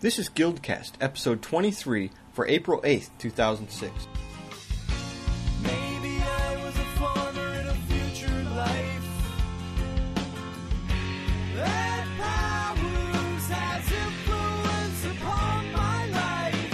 This is Guildcast, episode 23 for April 8th, 2006. Maybe I was a farmer in a future life. That powers has influence upon my life.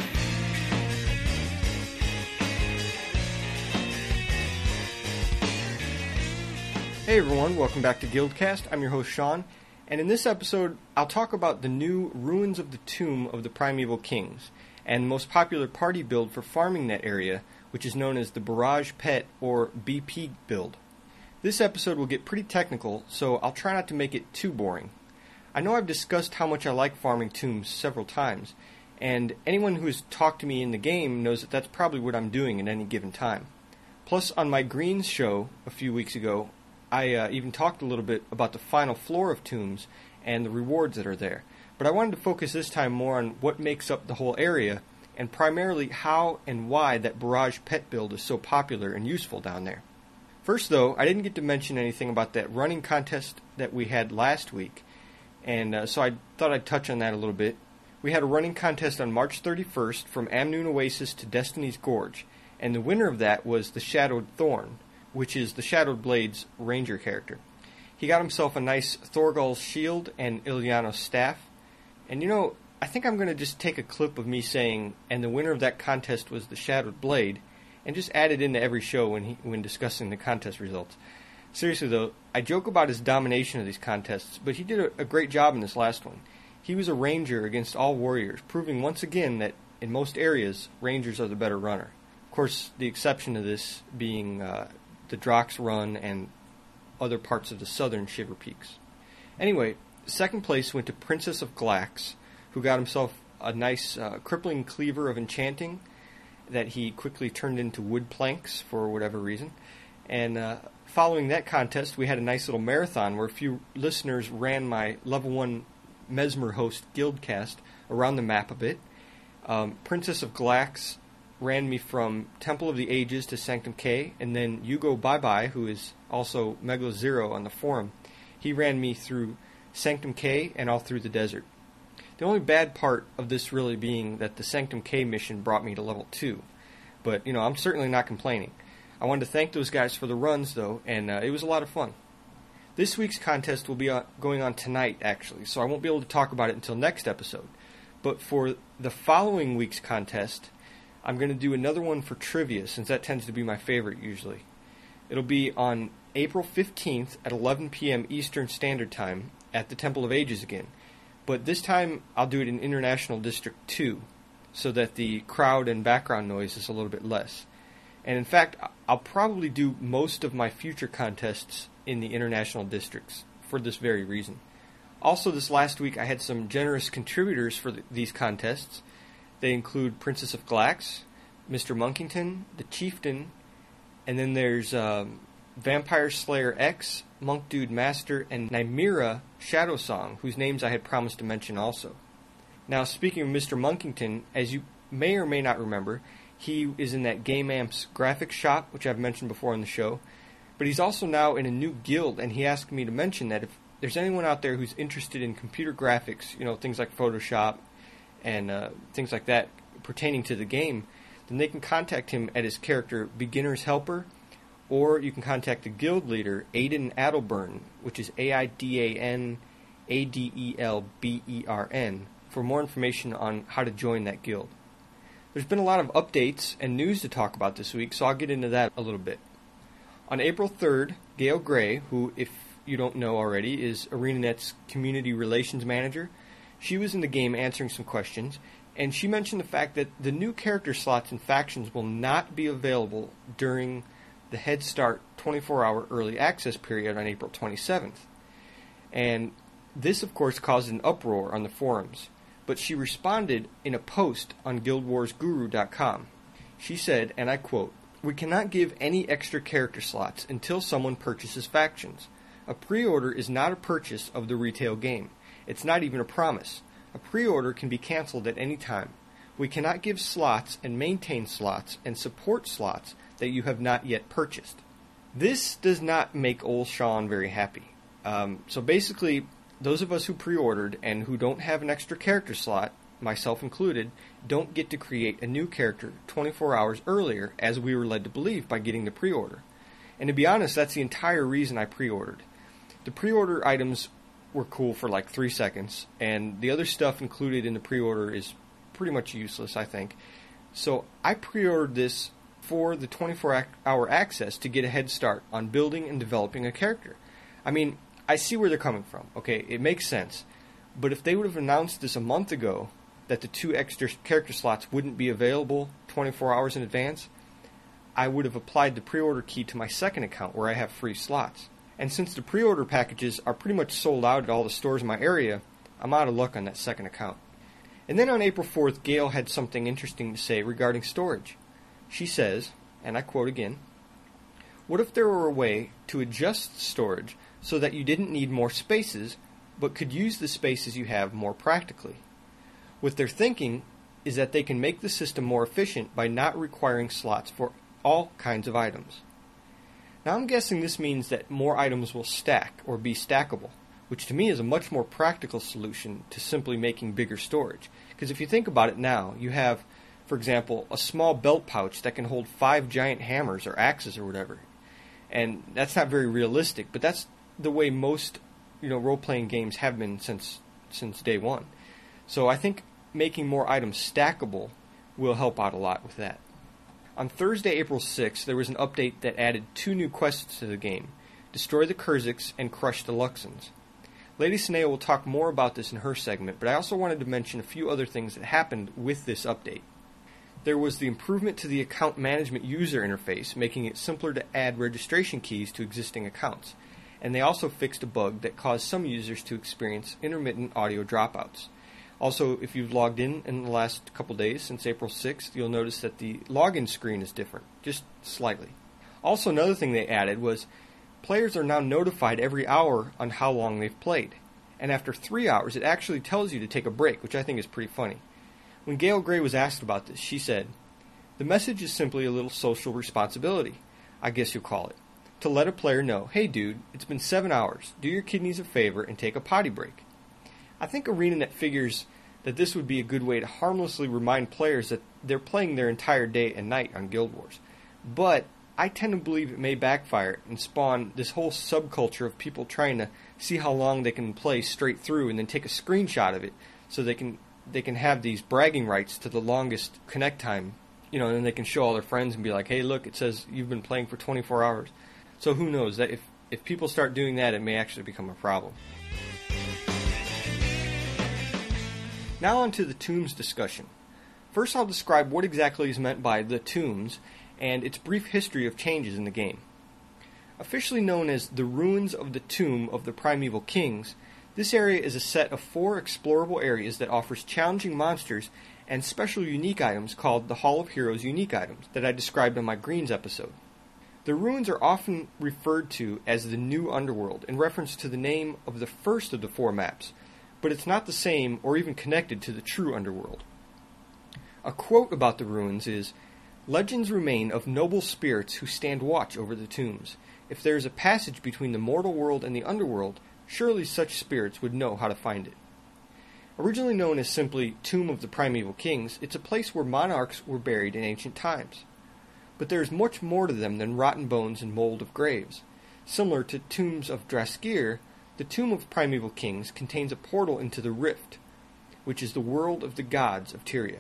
Hey everyone, welcome back to Guildcast. I'm your host Sean, and in this episode I'll talk about the new Ruins of the Tomb of the Primeval Kings, and the most popular party build for farming that area, which is known as the Barrage Pet or BP build. This episode will get pretty technical, so I'll try not to make it too boring. I know I've discussed how much I like farming tombs several times, and anyone who has talked to me in the game knows that that's probably what I'm doing at any given time. Plus, on my Greens show a few weeks ago, I even talked a little bit about the final floor of tombs and the rewards that are there. But I wanted to focus this time more on what makes up the whole area, and primarily how and why that Barrage Pet build is so popular and useful down there. First though, I didn't get to mention anything about that running contest that we had last week, and so I thought I'd touch on that a little bit. We had a running contest on March 31st from Amnoon Oasis to Destiny's Gorge, and the winner of that was the Shadowed Thorn, which is the Shadowed Blade's ranger character. He got himself a nice Thorgal's shield and Ilianos staff. And you know, I think I'm going to just take a clip of me saying, and the winner of that contest was the Shadowed Blade, and just add it into every show when discussing the contest results. Seriously though, I joke about his domination of these contests, but he did a great job in this last one. He was a ranger against all warriors, proving once again that in most areas, rangers are the better runner. Of course, the exception to this being the Drox Run and other parts of the southern Shiver Peaks. Anyway, second place went to Princess of Glax, who got himself a nice crippling cleaver of enchanting that he quickly turned into wood planks for whatever reason. And following that contest, we had a nice little marathon where a few listeners ran my level 1 Mesmer host Guildcast around the map a bit. Princess of Glax ran me from Temple of the Ages to Sanctum K, and then Hugo Bye Bye, who is also Megalo Zero on the forum, he ran me through Sanctum K and all through the desert. The only bad part of this really being that the Sanctum K mission brought me to level 2. But, you know, I'm certainly not complaining. I wanted to thank those guys for the runs, though, and it was a lot of fun. This week's contest will be going on tonight, actually, so I won't be able to talk about it until next episode. But for the following week's contest, I'm going to do another one for trivia, since that tends to be my favorite usually. It'll be on April 15th at 11 p.m. Eastern Standard Time at the Temple of Ages again. But this time I'll do it in International District 2, so that the crowd and background noise is a little bit less. And in fact, I'll probably do most of my future contests in the International Districts for this very reason. Also, this last week I had some generous contributors for these contests. They include Princess of Glax, Mr. Monkington, the Chieftain, and then there's Vampire Slayer X, Monk Dude Master, and Nymira Shadowsong, whose names I had promised to mention also. Now, speaking of Mr. Monkington, as you may or may not remember, he is in that Game Amps graphics shop, which I've mentioned before on the show, but he's also now in a new guild, and he asked me to mention that if there's anyone out there who's interested in computer graphics, you know, things like Photoshop, and things like that pertaining to the game, then they can contact him at his character Beginner's Helper, or you can contact the guild leader Aidan Adelbern, which is AIDAN ADELBERN, for more information on how to join that guild. There's been a lot of updates and news to talk about this week, so I'll get into that a little bit. On April 3rd, Gail Gray, who, if you don't know already, is ArenaNet's Community Relations Manager, she was in the game answering some questions, and she mentioned the fact that the new character slots and factions will not be available during the Head Start 24-hour early access period on April 27th. And this, of course, caused an uproar on the forums, but she responded in a post on GuildWarsGuru.com. She said, and I quote, "We cannot give any extra character slots until someone purchases factions. A pre-order is not a purchase of the retail game. It's not even a promise. A pre-order can be canceled at any time. We cannot give slots and maintain slots and support slots that you have not yet purchased." This does not make old Sean very happy. So basically, those of us who pre-ordered and who don't have an extra character slot myself included, don't get to create a new character 24 hours earlier as we were led to believe by getting the pre-order. And to be honest, that's the entire reason I pre-ordered. The pre-order items were cool for like 3 seconds, and the other stuff included in the pre-order is pretty much useless, I think. So I pre-ordered this for the 24-hour access to get a head start on building and developing a character. I mean, I see where they're coming from. Okay, it makes sense. But if they would have announced this a month ago, that the 2 extra character slots wouldn't be available 24 hours in advance, I would have applied the pre-order key to my second account where I have free slots. And since the pre-order packages are pretty much sold out at all the stores in my area, I'm out of luck on that second account. And then on April 4th, Gail had something interesting to say regarding storage. She says, and I quote again, "What if there were a way to adjust storage so that you didn't need more spaces, but could use the spaces you have more practically? What they're thinking is that they can make the system more efficient by not requiring slots for all kinds of items." Now I'm guessing this means that more items will stack or be stackable, which to me is a much more practical solution to simply making bigger storage. Because if you think about it now, you have, for example, a small belt pouch that can hold 5 giant hammers or axes or whatever. And that's not very realistic, but that's the way most, role-playing games have been since day one. So I think making more items stackable will help out a lot with that. On Thursday, April 6th, there was an update that added 2 new quests to the game, Destroy the Kurziks and Crush the Luxons. Lady Sinea will talk more about this in her segment, but I also wanted to mention a few other things that happened with this update. There was the improvement to the account management user interface, making it simpler to add registration keys to existing accounts. And they also fixed a bug that caused some users to experience intermittent audio dropouts. Also, if you've logged in the last couple days since April 6th, you'll notice that the login screen is different, just slightly. Also, another thing they added was players are now notified every hour on how long they've played. And after 3 hours, it actually tells you to take a break, which I think is pretty funny. When Gail Gray was asked about this, she said, "The message is simply a little social responsibility, I guess you'll call it, to let a player know, hey dude, it's been 7 hours, do your kidneys a favor and take a potty break." I think ArenaNet figures that this would be a good way to harmlessly remind players that they're playing their entire day and night on Guild Wars. But I tend to believe it may backfire and spawn this whole subculture of people trying to see how long they can play straight through and then take a screenshot of it so they can have these bragging rights to the longest connect time, and then they can show all their friends and be like, hey, look, it says you've been playing for 24 hours. So who knows, that if people start doing that, it may actually become a problem. Now on to the tombs discussion. First I'll describe what exactly is meant by the tombs and its brief history of changes in the game. Officially known as the Ruins of the Tomb of the Primeval Kings, this area is a set of 4 explorable areas that offers challenging monsters and special unique items called the Hall of Heroes unique items that I described on my Greens episode. The ruins are often referred to as the New Underworld in reference to the name of the first of the 4 maps, but it's not the same or even connected to the true underworld. A quote about the ruins is, "Legends remain of noble spirits who stand watch over the tombs. If there is a passage between the mortal world and the underworld, surely such spirits would know how to find it." Originally known as simply Tomb of the Primeval Kings, it's a place where monarchs were buried in ancient times. But there is much more to them than rotten bones and mold of graves. Similar to Tombs of Draskir, the Tomb of Primeval Kings contains a portal into the Rift, which is the world of the gods of Tyria.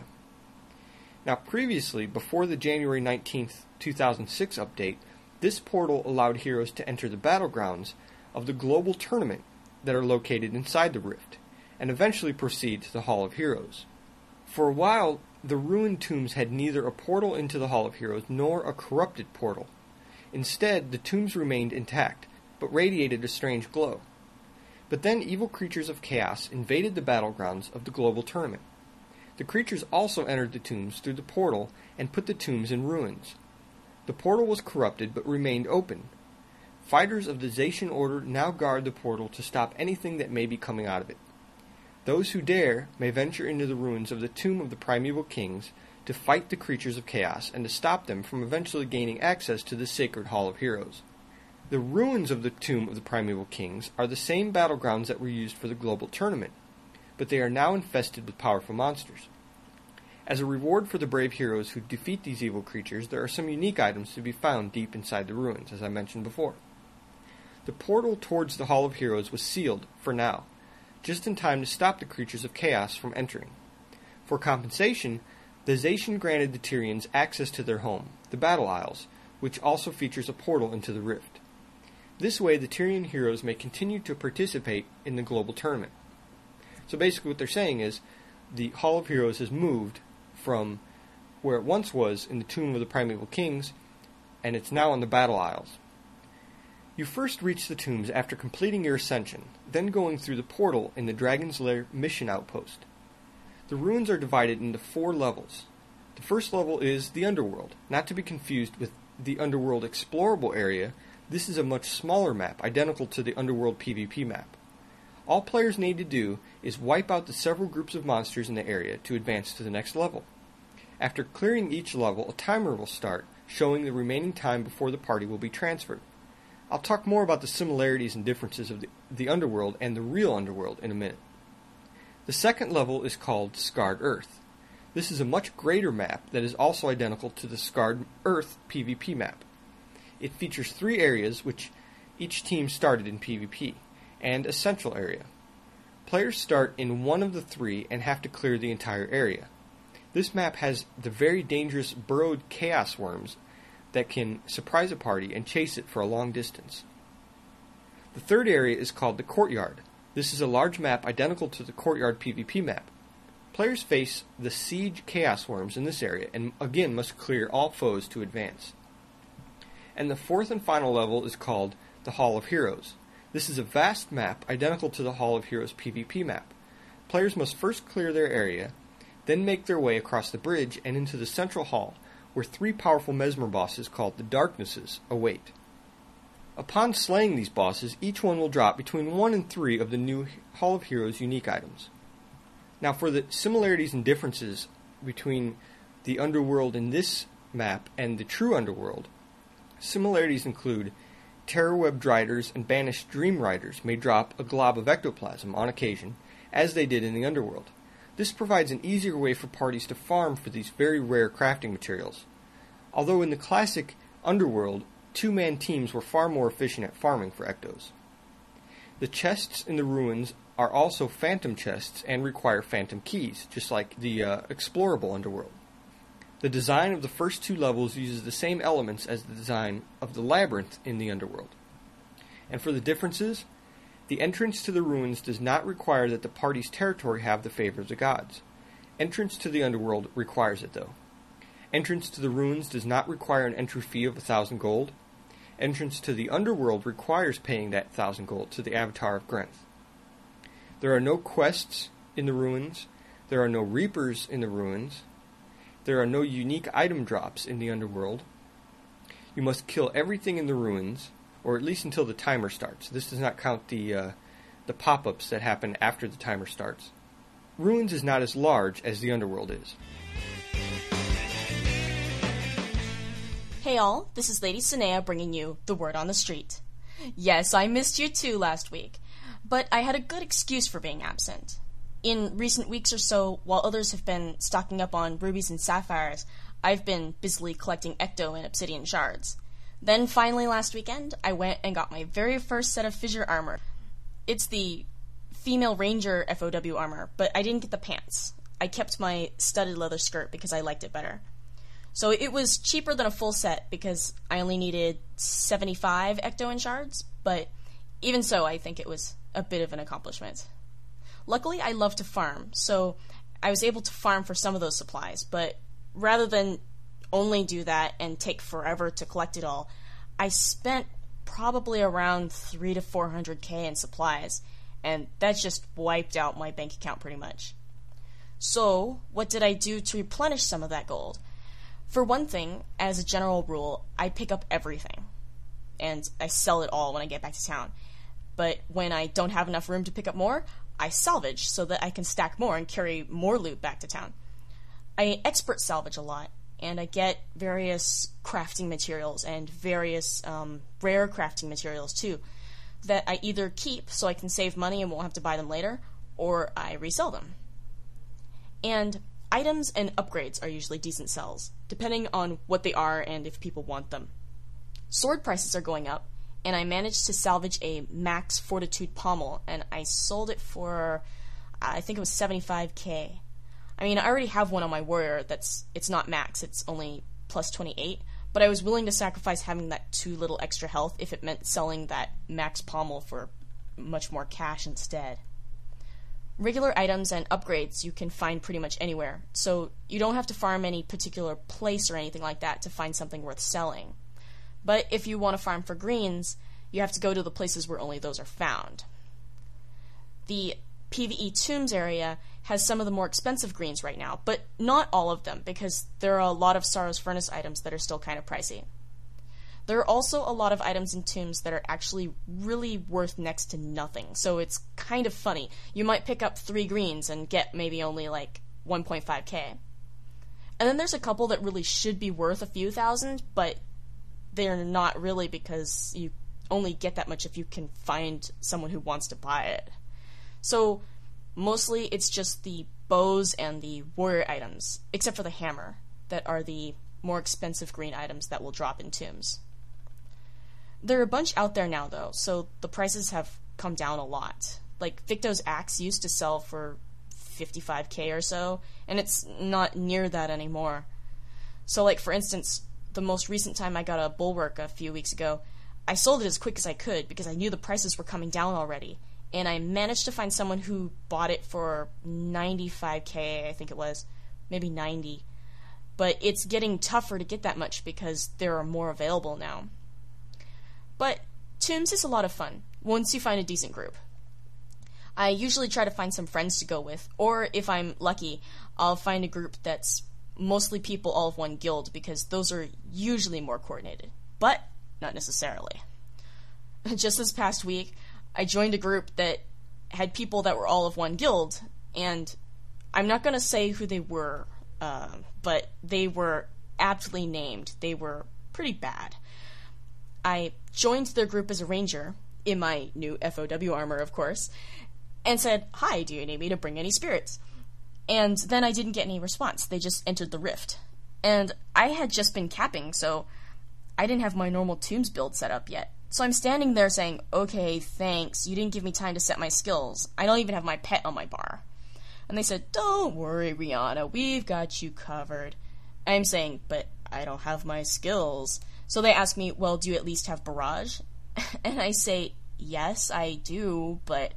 Now previously, before the January 19th, 2006 update, this portal allowed heroes to enter the battlegrounds of the global tournament that are located inside the Rift, and eventually proceed to the Hall of Heroes. For a while, the ruined tombs had neither a portal into the Hall of Heroes nor a corrupted portal. Instead, the tombs remained intact, but radiated a strange glow. But then evil creatures of chaos invaded the battlegrounds of the global tournament. The creatures also entered the tombs through the portal and put the tombs in ruins. The portal was corrupted but remained open. Fighters of the Zacian Order now guard the portal to stop anything that may be coming out of it. Those who dare may venture into the ruins of the Tomb of the Primeval Kings to fight the creatures of chaos and to stop them from eventually gaining access to the sacred Hall of Heroes. The ruins of the Tomb of the Primeval Kings are the same battlegrounds that were used for the global tournament, but they are now infested with powerful monsters. As a reward for the brave heroes who defeat these evil creatures, there are some unique items to be found deep inside the ruins, as I mentioned before. The portal towards the Hall of Heroes was sealed, for now, just in time to stop the creatures of chaos from entering. For compensation, the Zacian granted the Tyrians access to their home, the Battle Isles, which also features a portal into the Rift. This way, the Tyrian heroes may continue to participate in the global tournament. So basically what they're saying is, the Hall of Heroes has moved from where it once was in the Tomb of the Primeval Kings, and it's now on the Battle Isles. You first reach the tombs after completing your ascension, then going through the portal in the Dragon's Lair mission outpost. The ruins are divided into 4 levels. The first level is the Underworld, not to be confused with the Underworld explorable area. This is a much smaller map, identical to the Underworld PvP map. All players need to do is wipe out the several groups of monsters in the area to advance to the next level. After clearing each level, a timer will start, showing the remaining time before the party will be transferred. I'll talk more about the similarities and differences of the Underworld and the real Underworld in a minute. The second level is called Scarred Earth. This is a much greater map that is also identical to the Scarred Earth PvP map. It features 3 areas which each team started in PvP, and a central area. Players start in one of the 3 and have to clear the entire area. This map has the very dangerous burrowed chaos worms that can surprise a party and chase it for a long distance. The third area is called the Courtyard. This is a large map identical to the Courtyard PvP map. Players face the siege chaos worms in this area and again must clear all foes to advance. And the fourth and final level is called the Hall of Heroes. This is a vast map identical to the Hall of Heroes PvP map. Players must first clear their area, then make their way across the bridge and into the central hall, where 3 powerful Mesmer bosses called the Darknesses await. Upon slaying these bosses, each one will drop between 1 and 3 of the new Hall of Heroes unique items. Now for the similarities and differences between the Underworld in this map and the true Underworld, similarities include Terrorweb Driders and Banished Dream Riders may drop a glob of ectoplasm on occasion, as they did in the Underworld. This provides an easier way for parties to farm for these very rare crafting materials. Although in the classic Underworld, 2-man teams were far more efficient at farming for ectos. The chests in the ruins are also phantom chests and require phantom keys, just like the explorable Underworld. The design of the first 2 levels uses the same elements as the design of the labyrinth in the Underworld. And for the differences, the entrance to the ruins does not require that the party's territory have the favor of the gods. Entrance to the Underworld requires it, though. Entrance to the ruins does not require an entry fee of 1,000 gold. Entrance to the Underworld requires paying that 1,000 gold to the Avatar of Grenth. There are no quests in the ruins. There are no Reapers in the ruins. There are no unique item drops in the Underworld. You must kill everything in the ruins, or at least until the timer starts. This does not count the pop-ups that happen after the timer starts. Ruins is not as large as the Underworld is. Hey all, this is Lady Sinea bringing you the word on the street. Yes, I missed you too last week, but I had a good excuse for being absent. In recent weeks or so, while others have been stocking up on rubies and sapphires, I've been busily collecting ecto and obsidian shards. Then finally last weekend, I went and got my very first set of fissure armor. It's the female ranger FOW armor, but I didn't get the pants. I kept my studded leather skirt because I liked it better. So it was cheaper than a full set because I only needed 75 ecto and shards, but even so, I think it was a bit of an accomplishment. Luckily, I love to farm, so I was able to farm for some of those supplies, but rather than only do that and take forever to collect it all, I spent probably around 300 to 400k in supplies, and that just wiped out my bank account pretty much. So, what did I do to replenish some of that gold? For one thing, as a general rule, I pick up everything, and I sell it all when I get back to town. But when I don't have enough room to pick up more, I salvage so that I can stack more and carry more loot back to town. I expert salvage a lot, and I get various crafting materials and various rare crafting materials too that I either keep so I can save money and won't have to buy them later, or I resell them. And items and upgrades are usually decent sells, depending on what they are and if people want them. Sword prices are going up, and I managed to salvage a max fortitude pommel, and I sold it for, I think it was 75k. I mean, I already have one on my warrior it's not max, it's only plus 28, but I was willing to sacrifice having that 2 little extra health if it meant selling that max pommel for much more cash instead. Regular items and upgrades you can find pretty much anywhere, so you don't have to farm any particular place or anything like that to find something worth selling. But if you want to farm for greens, you have to go to the places where only those are found. The PvE Tombs area has some of the more expensive greens right now, but not all of them, because there are a lot of Sorrow's Furnace items that are still kind of pricey. There are also a lot of items in Tombs that are actually really worth next to nothing, so it's kind of funny. You might pick up 3 greens and get maybe only like 1.5k. And then there's a couple that really should be worth a few thousand, but they're not really, because you only get that much if you can find someone who wants to buy it. So mostly it's just the bows and the warrior items, except for the hammer, that are the more expensive green items that will drop in Tombs. There are a bunch out there now, though, so the prices have come down a lot. Like, Victo's axe used to sell for 55k or so, and it's not near that anymore. So, like, for instance, the most recent time I got a bulwark a few weeks ago, I sold it as quick as I could because I knew the prices were coming down already, and I managed to find someone who bought it for 95k, I think it was, maybe 90. But it's getting tougher to get that much because there are more available now. But Tombs is a lot of fun, once you find a decent group. I usually try to find some friends to go with, or if I'm lucky, I'll find a group that's mostly people all of one guild, because those are usually more coordinated. But not necessarily. Just this past week, I joined a group that had people that were all of one guild, and I'm not going to say who they were, but they were aptly named. They were pretty bad. I joined their group as a ranger, in my new FOW armor, of course, and said, "Hi, do you need me to bring any spirits?" And then I didn't get any response. They just entered the rift. And I had just been capping, so I didn't have my normal Tombs build set up yet. So I'm standing there saying, "Okay, thanks, you didn't give me time to set my skills. I don't even have my pet on my bar." And they said, "Don't worry, Rihanna, we've got you covered." I'm saying, "But I don't have my skills." So they ask me, "Well, do you at least have barrage?" And I say, "Yes, I do, but..."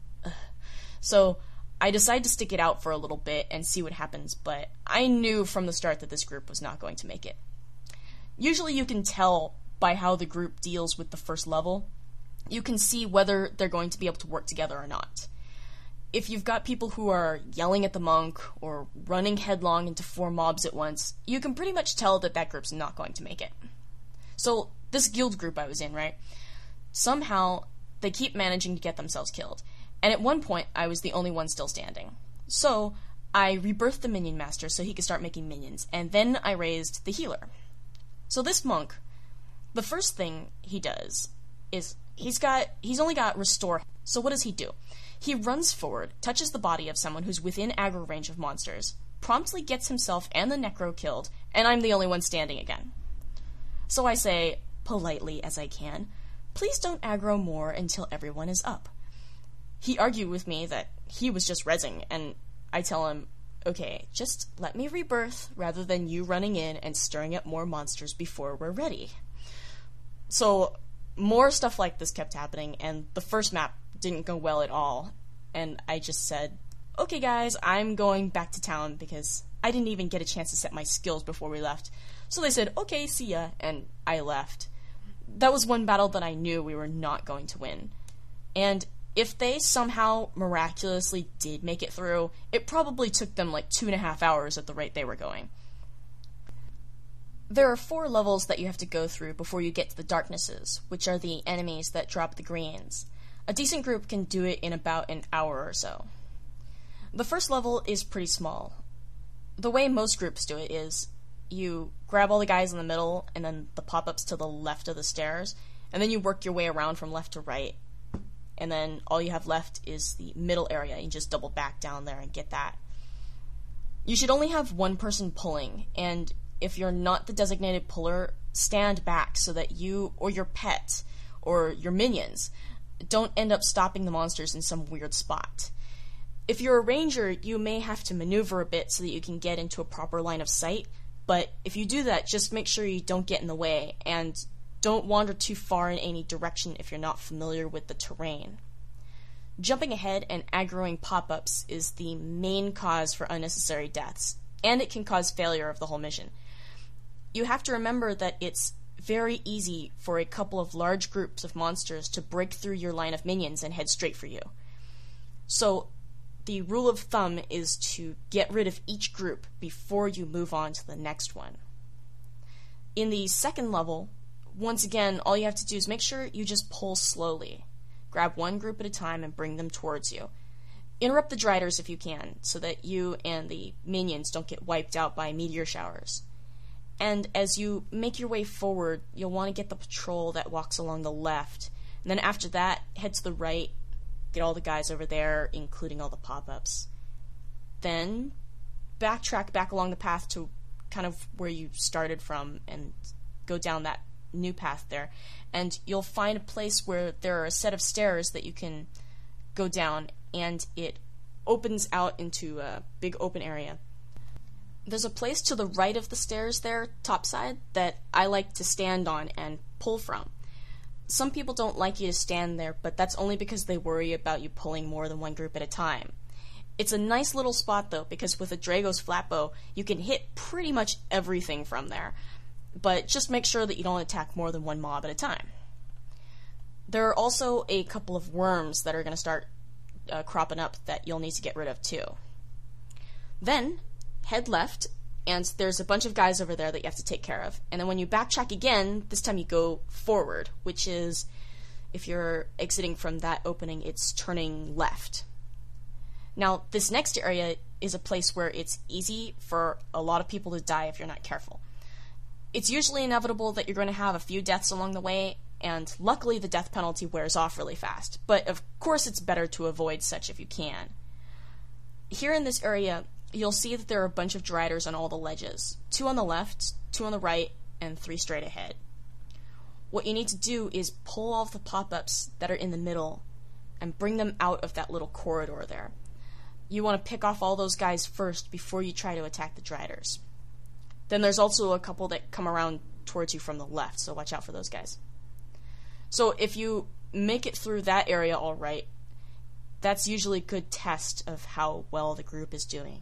So I decide to stick it out for a little bit and see what happens, but I knew from the start that this group was not going to make it. Usually you can tell by how the group deals with the first level. You can see whether they're going to be able to work together or not. If you've got people who are yelling at the monk or running headlong into 4 mobs at once, you can pretty much tell that that group's not going to make it. So this guild group I was in, right? Somehow they keep managing to get themselves killed. And at one point, I was the only one still standing. So I rebirthed the minion master so he could start making minions, and then I raised the healer. So this monk, the first thing he does is he's only got restore. So what does he do? He runs forward, touches the body of someone who's within aggro range of monsters, promptly gets himself and the necro killed, and I'm the only one standing again. So I say, politely as I can, "Please don't aggro more until everyone is up." He argued with me that he was just rezzing, and I tell him, "Okay, just let me rebirth rather than you running in and stirring up more monsters before we're ready." So more stuff like this kept happening, and the first map didn't go well at all, and I just said, "Okay guys, I'm going back to town," because I didn't even get a chance to set my skills before we left. So they said, "Okay, see ya," and I left. That was one battle that I knew we were not going to win. And if they somehow miraculously did make it through, it probably took them like 2.5 hours at the rate they were going. There are 4 levels that you have to go through before you get to the Darknesses, which are the enemies that drop the greens. A decent group can do it in about an hour or so. The first level is pretty small. The way most groups do it is you grab all the guys in the middle and then the pop-ups to the left of the stairs, and then you work your way around from left to right. and then all you have left is the middle area. You just double back down there and get that. You should only have one person pulling, and if you're not the designated puller, stand back so that you or your pet or your minions don't end up stopping the monsters in some weird spot. If you're a ranger, you may have to maneuver a bit so that you can get into a proper line of sight, but if you do that, just make sure you don't get in the way, and don't wander too far in any direction if you're not familiar with the terrain. Jumping ahead and aggroing pop-ups is the main cause for unnecessary deaths, and it can cause failure of the whole mission. You have to remember that it's very easy for a couple of large groups of monsters to break through your line of minions and head straight for you. So, the rule of thumb is to get rid of each group before you move on to the next one. In the second level, once again, all you have to do is make sure you just pull slowly. Grab one group at a time and bring them towards you. Interrupt the Driders if you can, so that you and the minions don't get wiped out by meteor showers. And as you make your way forward, you'll want to get the patrol that walks along the left. And then after that, head to the right, get all the guys over there, including all the pop-ups. Then backtrack back along the path to kind of where you started from and go down that new path there. And you'll find a place where there are a set of stairs that you can go down, and it opens out into a big open area. There's a place to the right of the stairs there, topside, that I like to stand on and pull from. Some people don't like you to stand there, but that's only because they worry about you pulling more than one group at a time. It's a nice little spot, though, because with a Drago's flatbow, you can hit pretty much everything from there. But just make sure that you don't attack more than one mob at a time. There are also a couple of worms that are going to start cropping up that you'll need to get rid of, too. Then, head left, and there's a bunch of guys over there that you have to take care of. And then when you backtrack again, this time you go forward, which is, if you're exiting from that opening, it's turning left. Now, this next area is a place where it's easy for a lot of people to die if you're not careful. It's usually inevitable that you're going to have a few deaths along the way, and luckily the death penalty wears off really fast. But of course it's better to avoid such if you can. Here in this area, you'll see that there are a bunch of Driders on all the ledges. 2 on the left, 2 on the right, and 3 straight ahead. What you need to do is pull all of the pop-ups that are in the middle and bring them out of that little corridor there. You want to pick off all those guys first before you try to attack the Driders. Then there's also a couple that come around towards you from the left, so watch out for those guys. So if you make it through that area all right, that's usually a good test of how well the group is doing.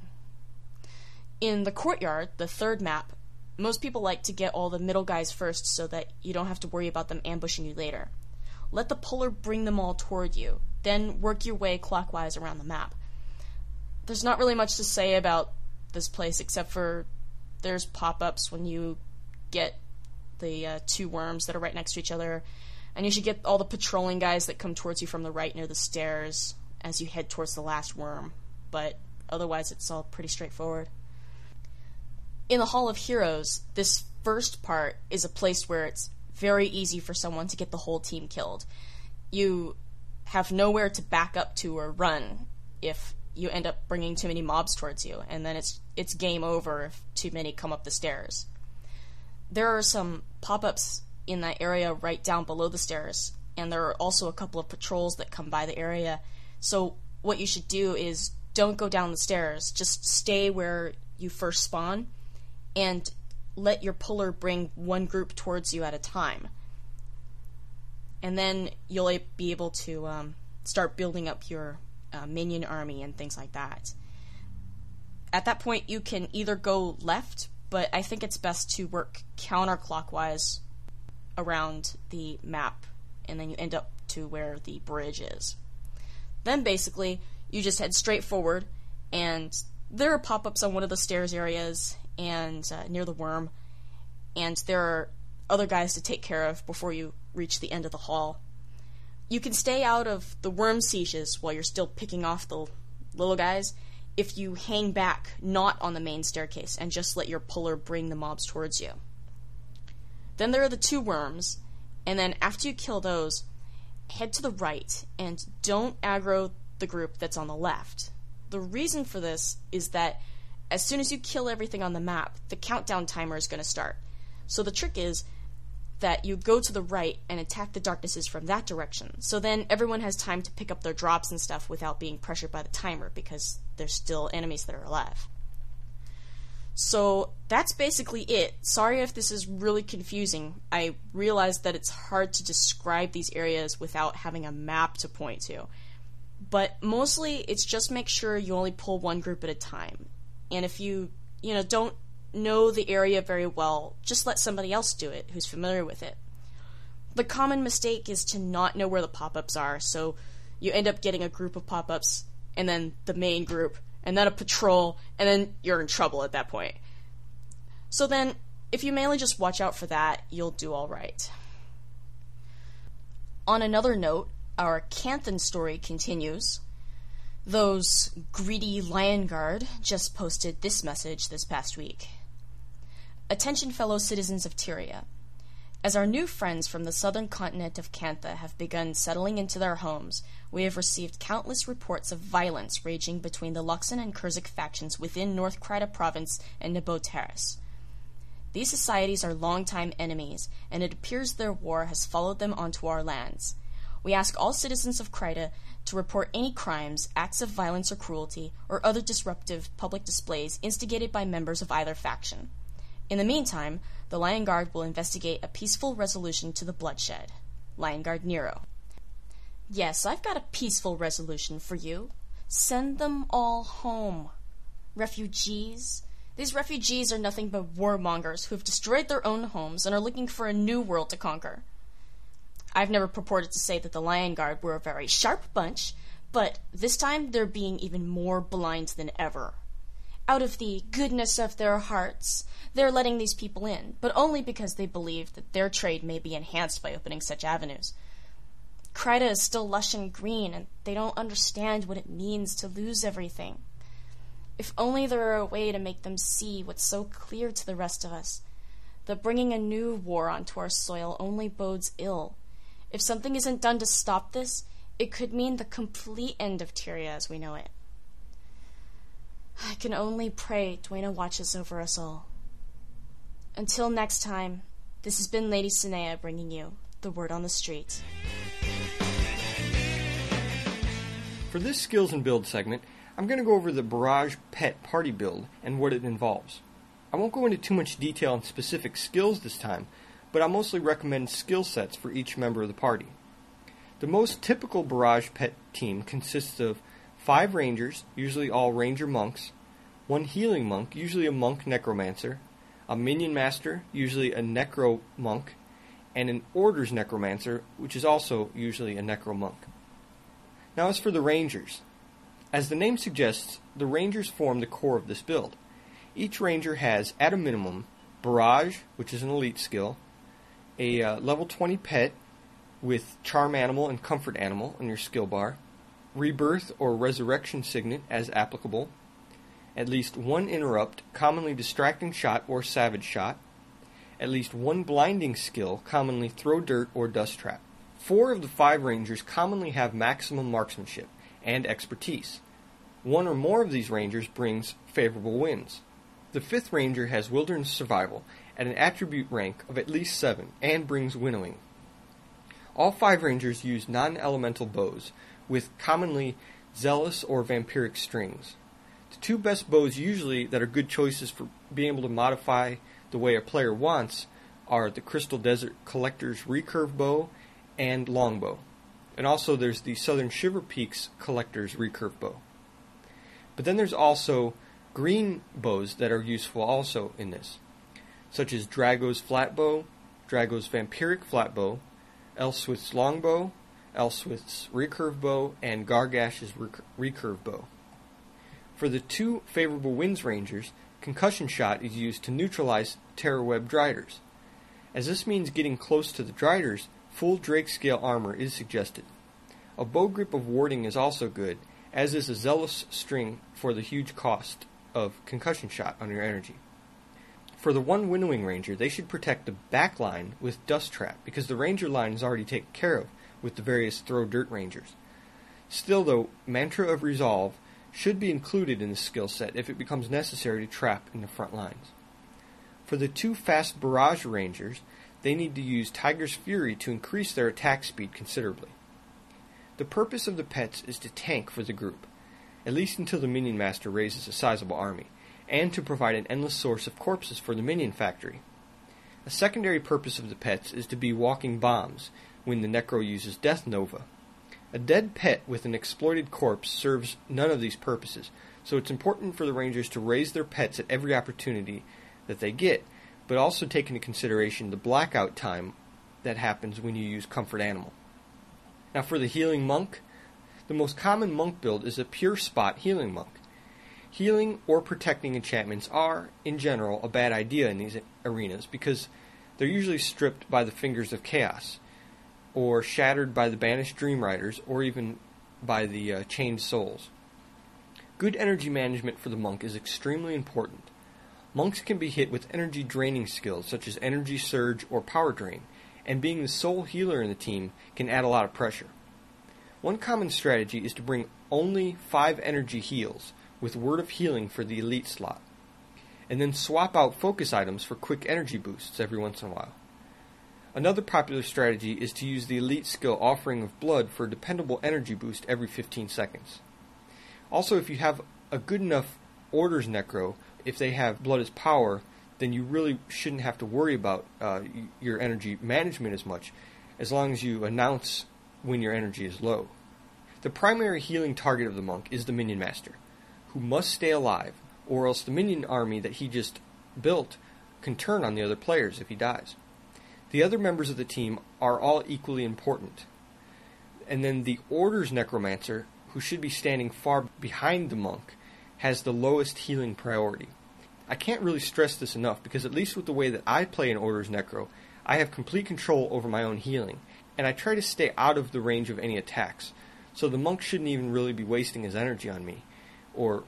In the courtyard, the third map, most people like to get all the middle guys first so that you don't have to worry about them ambushing you later. Let the puller bring them all toward you, then work your way clockwise around the map. There's not really much to say about this place except for there's pop-ups when you get the 2 worms that are right next to each other, and you should get all the patrolling guys that come towards you from the right near the stairs as you head towards the last worm, but otherwise it's all pretty straightforward. In the Hall of Heroes, this first part is a place where it's very easy for someone to get the whole team killed. You have nowhere to back up to or run if you end up bringing too many mobs towards you, and then it's game over if too many come up the stairs. There are some pop-ups in that area right down below the stairs, and there are also a couple of patrols that come by the area, so what you should do is don't go down the stairs, just stay where you first spawn, and let your puller bring one group towards you at a time. And then you'll be able to start building up your minion army and things like that. At that point, you can either go left, but I think it's best to work counterclockwise around the map, and then you end up to where the bridge is. Then basically, you just head straight forward, and there are pop-ups on one of the stairs areas and near the worm, and there are other guys to take care of before you reach the end of the hall. You can stay out of the worm sieges while you're still picking off the little guys if you hang back not on the main staircase and just let your puller bring the mobs towards you. Then there are the 2 worms, and then after you kill those, head to the right and don't aggro the group that's on the left. The reason for this is that as soon as you kill everything on the map, the countdown timer is going to start. So the trick is that you go to the right and attack the darknesses from that direction. So then everyone has time to pick up their drops and stuff without being pressured by the timer, because there's still enemies that are alive. So that's basically it. Sorry if this is really confusing. I realize that it's hard to describe these areas without having a map to point to. But mostly it's just make sure you only pull one group at a time. And if you don't know the area very well, just let somebody else do it who's familiar with it. The common mistake is to not know where the pop-ups are, so you end up getting a group of pop-ups, and then the main group, and then a patrol, and then you're in trouble at that point. So then, if you mainly just watch out for that, you'll do alright. On another note, our Canthan story continues. Those greedy Lion Guard just posted this message this past week. Attention fellow citizens of Tyria. As our new friends from the southern continent of Cantha have begun settling into their homes, we have received countless reports of violence raging between the Luxon and Kurzik factions within North Kryta province and Nebo Terrace. These societies are longtime enemies, and it appears their war has followed them onto our lands. We ask all citizens of Kryta to report any crimes, acts of violence or cruelty, or other disruptive public displays instigated by members of either faction. In the meantime, the Lion Guard will investigate a peaceful resolution to the bloodshed. Lion Guard Nero. Yes, I've got a peaceful resolution for you. Send them all home. Refugees? These refugees are nothing but warmongers who have destroyed their own homes and are looking for a new world to conquer. I've never purported to say that the Lion Guard were a very sharp bunch, but this time they're being even more blind than ever. Out of the goodness of their hearts, they're letting these people in, but only because they believe that their trade may be enhanced by opening such avenues. Kryta is still lush and green, and they don't understand what it means to lose everything. If only there were a way to make them see what's so clear to the rest of us, that bringing a new war onto our soil only bodes ill. If something isn't done to stop this, it could mean the complete end of Tyria as we know it. I can only pray Dwayna watches over us all. Until next time, this has been Lady Sinea bringing you the word on the street. For this skills and build segment, I'm going to go over the Barrage Pet party build and what it involves. I won't go into too much detail on specific skills this time, but I'll mostly recommend skill sets for each member of the party. The most typical Barrage Pet team consists of 5 rangers, usually all ranger monks, 1 healing monk, usually a monk necromancer, a minion master, usually a necro monk, and an orders necromancer, which is also usually a necro monk. Now as for the rangers. As the name suggests, the rangers form the core of this build. Each ranger has, at a minimum, Barrage, which is an elite skill, a level 20 pet with Charm Animal and Comfort Animal on your skill bar, Rebirth or Resurrection Signet as applicable, at least 1 Interrupt, commonly Distracting Shot or Savage Shot, at least 1 Blinding skill, commonly Throw Dirt or Dust Trap. 4 of the 5 rangers commonly have maximum marksmanship and expertise. 1 or more of these rangers brings favorable winds. The 5th ranger has Wilderness Survival at an attribute rank of at least 7 and brings Winnowing. All 5 rangers use non-elemental bows with commonly Zealous or Vampiric strings. The 2 best bows usually that are good choices for being able to modify the way a player wants are the Crystal Desert Collector's Recurve Bow and Longbow. And also there's the Southern Shiver Peaks Collector's Recurve Bow. But then there's also green bows that are useful also in this, such as Drago's Flatbow, Drago's Vampiric Flatbow, Elswith's Longbow, Elswith's Recurve Bow, and Gargash's Recurve Bow. For the 2 favorable winds rangers, Concussion Shot is used to neutralize Terrorweb Driders. As this means getting close to the Driders, full Drake scale armor is suggested. A bow grip of warding is also good, as is a Zealous string for the huge cost of Concussion Shot on your energy. For the 1 Winnowing ranger, they should protect the back line with Dust Trap, because the ranger line is already taken care of with the various Throw Dirt Rangers. Still though, Mantra of Resolve should be included in the skill set if it becomes necessary to trap in the front lines. For the 2 fast Barrage Rangers, they need to use Tiger's Fury to increase their attack speed considerably. The purpose of the pets is to tank for the group, at least until the Minion Master raises a sizable army, and to provide an endless source of corpses for the Minion Factory. A secondary purpose of the pets is to be walking bombs when the Necro uses Death Nova. A dead pet with an exploited corpse serves none of these purposes, so it's important for the Rangers to raise their pets at every opportunity that they get, but also take into consideration the blackout time that happens when you use Comfort Animal. Now for the Healing Monk, the most common monk build is a pure spot healing monk. Healing or protecting enchantments are, in general, a bad idea in these arenas because they're usually stripped by the Fingers of Chaos, or shattered by the Banished Dream Riders, or even by the Chained Souls. Good energy management for the monk is extremely important. Monks can be hit with energy draining skills such as Energy Surge or Power Drain, and being the sole healer in the team can add a lot of pressure. One common strategy is to bring only 5 energy heals, with Word of Healing for the elite slot, and then swap out focus items for quick energy boosts every once in a while. Another popular strategy is to use the elite skill Offering of Blood for a dependable energy boost every 15 seconds. Also, if you have a good enough Orders Necro, if they have Blood as power, then you really shouldn't have to worry about your energy management as much, as long as you announce when your energy is low. The primary healing target of the monk is the Minion Master, who must stay alive, or else the minion army that he just built can turn on the other players if he dies. The other members of the team are all equally important. And then the Orders Necromancer, who should be standing far behind the monk, has the lowest healing priority. I can't really stress this enough, because at least with the way that I play an Orders Necro, I have complete control over my own healing, and I try to stay out of the range of any attacks, so the monk shouldn't even really be wasting his energy on me, or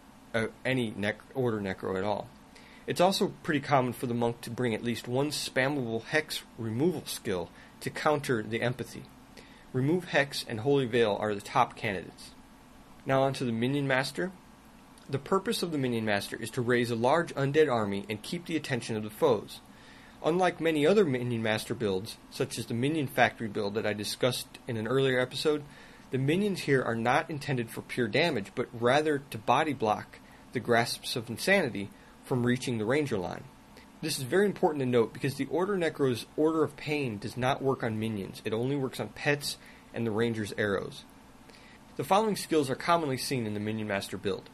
any Order Necro at all. It's also pretty common for the monk to bring at least one spammable Hex removal skill to counter the Empathy. Remove Hex and Holy Veil are the top candidates. Now on to the Minion Master. The purpose of the Minion Master is to raise a large undead army and keep the attention of the foes. Unlike many other Minion Master builds, such as the Minion Factory build that I discussed in an earlier episode, the minions here are not intended for pure damage, but rather to body block the Grasps of Insanity from reaching the Ranger line. This is very important to note because the Order Necro's Order of Pain does not work on minions. It only works on pets and the Ranger's arrows. The following skills are commonly seen in the Minion Master build: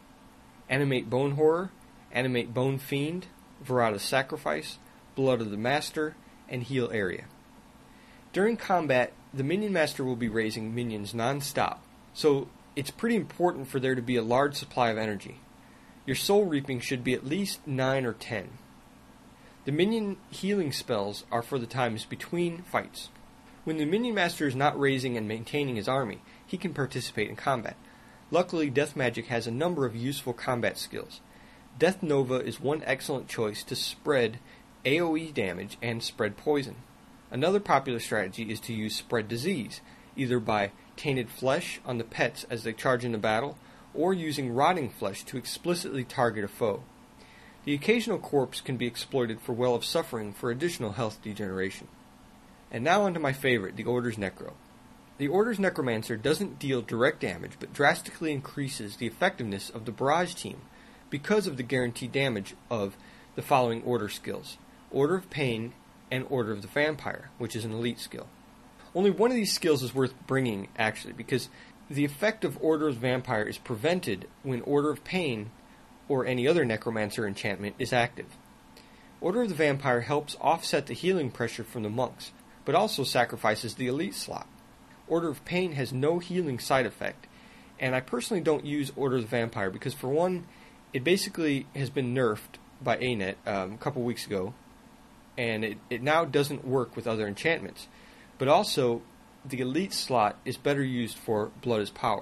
Animate Bone Horror, Animate Bone Fiend, Verada's Sacrifice, Blood of the Master, and Heal Area. During combat, the Minion Master will be raising minions non-stop, so it's pretty important for there to be a large supply of energy. Your soul reaping should be at least 9 or 10. The minion healing spells are for the times between fights. When the Minion Master is not raising and maintaining his army, he can participate in combat. Luckily, Death Magic has a number of useful combat skills. Death Nova is one excellent choice to spread AoE damage and spread poison. Another popular strategy is to use Spread Disease, either by tainted flesh on the pets as they charge into battle, or using rotting flesh to explicitly target a foe. The occasional corpse can be exploited for Well of Suffering for additional health degeneration. And now onto my favorite, the Order's Necro. The Order's Necromancer doesn't deal direct damage, but drastically increases the effectiveness of the Barrage team because of the guaranteed damage of the following Order skills: Order of Pain and Order of the Vampire, which is an elite skill. Only one of these skills is worth bringing, actually, because the effect of Order of Vampire is prevented when Order of Pain or any other Necromancer enchantment is active. Order of the Vampire helps offset the healing pressure from the monks, but also sacrifices the elite slot. Order of Pain has no healing side effect, and I personally don't use Order of the Vampire because, for one, it basically has been nerfed by ANET a couple weeks ago, and it now doesn't work with other enchantments. But also, the elite slot is better used for Blood as Power.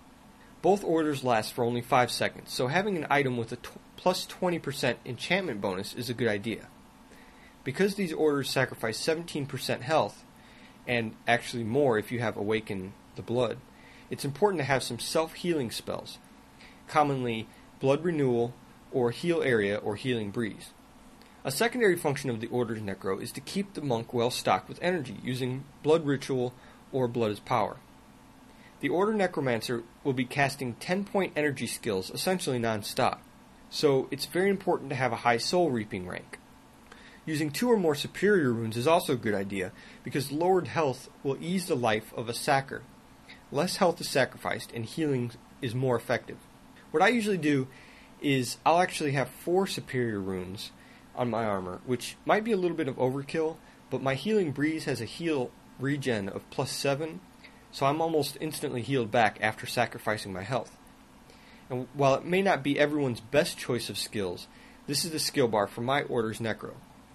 Both orders last for only 5 seconds, so having an item with a plus 20% enchantment bonus is a good idea. Because these orders sacrifice 17% health, and actually more if you have Awaken the Blood. It's important to have some self-healing spells, commonly Blood Renewal or Heal Area or Healing Breeze. A secondary function of the Order's Necro is to keep the monk well stocked with energy using Blood Ritual or Blood is Power. The Order Necromancer will be casting 10-point energy skills essentially non-stop, so it's very important to have a high soul reaping rank. Using 2 or more superior runes is also a good idea because lowered health will ease the life of a sacker. Less health is sacrificed and healing is more effective. What I usually do is I'll actually have 4 superior runes on my armor, which might be a little bit of overkill, but my Healing Breeze has a heal regen of +7, so I'm almost instantly healed back after sacrificing my health. And while it may not be everyone's best choice of skills, this is the skill bar for my Order's Necro.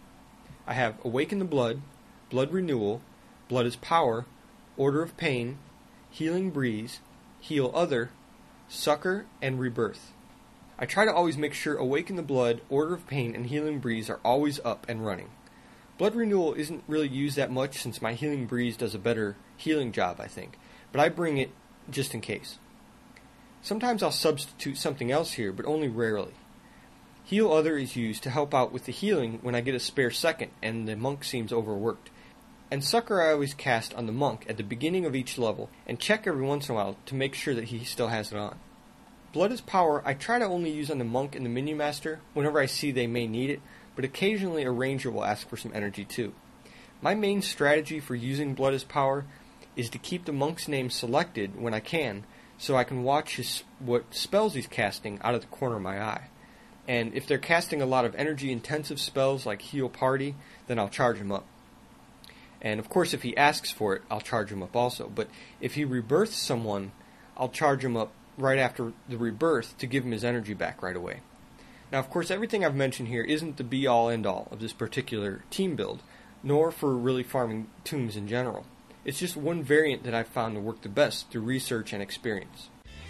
I have Awaken the Blood, Blood Renewal, Blood is Power, Order of Pain, Healing Breeze, Heal Other, Succor, and Rebirth. I try to always make sure Awaken the Blood, Order of Pain, and Healing Breeze are always up and running. Blood Renewal isn't really used that much since my Healing Breeze does a better healing job, I think, but I bring it just in case. Sometimes I'll substitute something else here, but only rarely. Heal Other is used to help out with the healing when I get a spare second and the monk seems overworked. And Succor I always cast on the monk at the beginning of each level and check every once in a while to make sure that he still has it on. Blood is Power I try to only use on the monk and the minion master whenever I see they may need it, but occasionally a ranger will ask for some energy too. My main strategy for using Blood is Power is to keep the monk's name selected when I can, so I can watch what spells he's casting out of the corner of my eye. And if they're casting a lot of energy-intensive spells like Heal Party, then I'll charge him up. And of course, if he asks for it, I'll charge him up also. But if he rebirths someone, I'll charge him up right after the rebirth to give him his energy back right away. Now, of course, everything I've mentioned here isn't the be-all, end-all of this particular team build, nor for really farming tombs in general. It's just one variant that I've found to work the best through research and experience.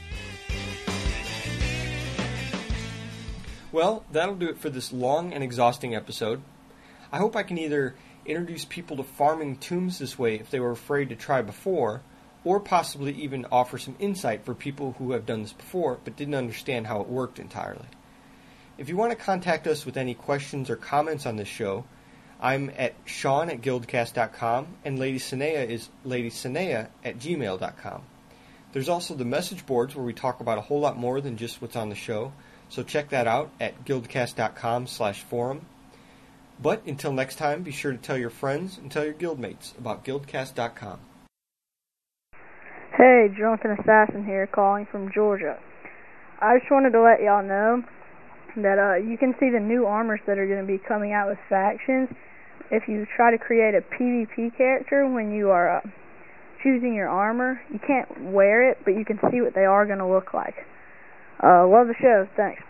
Well, that'll do it for this long and exhausting episode. I hope I can either introduce people to farming tombs this way if they were afraid to try before, or possibly even offer some insight for people who have done this before but didn't understand how it worked entirely. If you want to contact us with any questions or comments on this show, I'm at Sean@guildcast.com, and Lady Sinea is ladysinea@gmail.com. There's also the message boards where we talk about a whole lot more than just what's on the show, so check that out at guildcast.com/forum. But until next time, be sure to tell your friends and tell your guildmates about guildcast.com. Hey, Drunken Assassin here, calling from Georgia. I just wanted to let y'all know that you can see the new armors that are going to be coming out with factions if you try to create a PvP character when you are choosing your armor. You can't wear it, but you can see what they are going to look like. Love the show. Thanks.